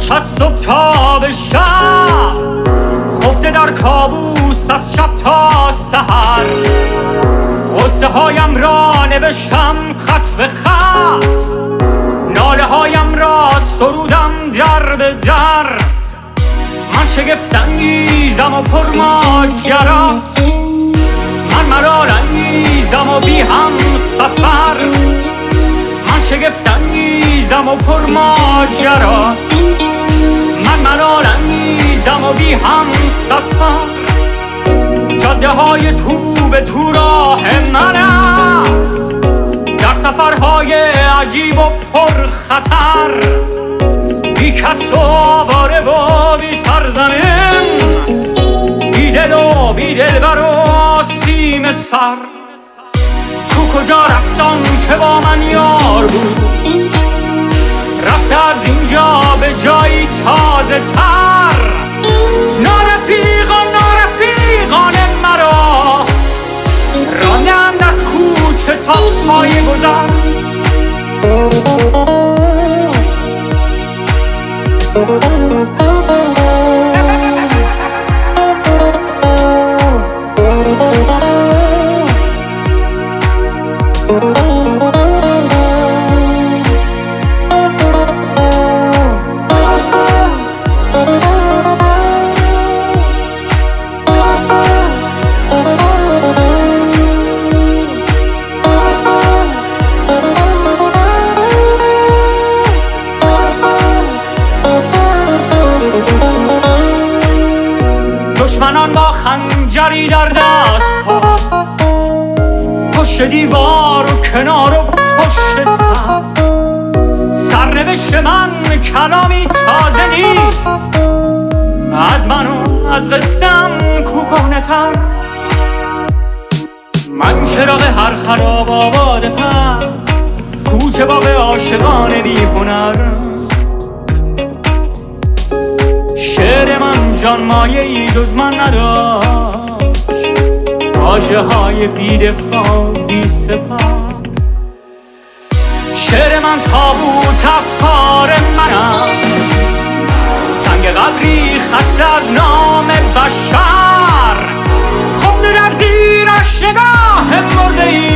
از صبح تا به شب، خفته در کابوس از شب تا سحر. قصه هایم را نوشتم خط به خط، ناله هایم را سرودم در به در. من شگفت انگیزم و پر ماجرا، من ملال انگیزم و بی هم سفر. من شگفت انگیزم و پر ماجرا، من ملال انگیزم و بی هم سفر. جاده های تو به تو راه من است، در سفرهای عجیب و پر خطر. بی کس و آواره و بی سرزمین، بی دل و بی دلبر و آسیم سر. تو کجا رفتم که با من یار بود، رفته از اینجا به جایی تازه تر. نارفیقان مرا راندند از کوچه تا پای گذر. دشمنان با خنجری در دست ها، پشت دیوار و کنار و پشت سر. سرنوشت من کلامی تازه نیست، از من و از قصم کو کهنه‌تر. من چراغ هر خراب آباد پس، کوچه با به عاشقان بی هنر. شعر من جان مایه ای جز من نداشت، واژه های بی دفاع بی سپر. شعر من تابوت افکار منم، سنگ قبری خسته از نام بشر. خفته در زیرش نگاه مرده ای،